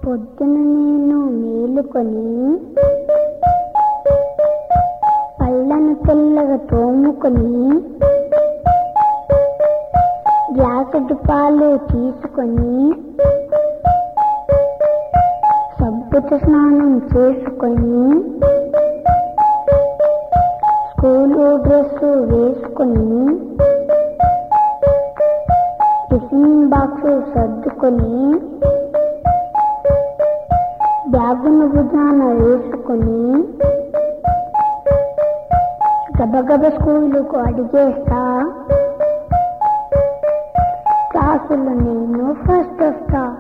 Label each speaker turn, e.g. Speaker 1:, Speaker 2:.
Speaker 1: పొద్దున నేను మేలుకొని పళ్ళను తెల్లగా తోముకొని గ్లాసుడు పాలు తీసుకొని సబ్బుతో స్నానం చేసుకొని స్కూలు డ్రెస్సు వేసుకొని టిఫిన్ బాక్స్ సర్దుకొని బ్యాగును భుజాన వేసుకొని గబగబ స్కూలుకు అడిగేస్తా. క్లాసులో నేను ఫస్ట్ వస్తా.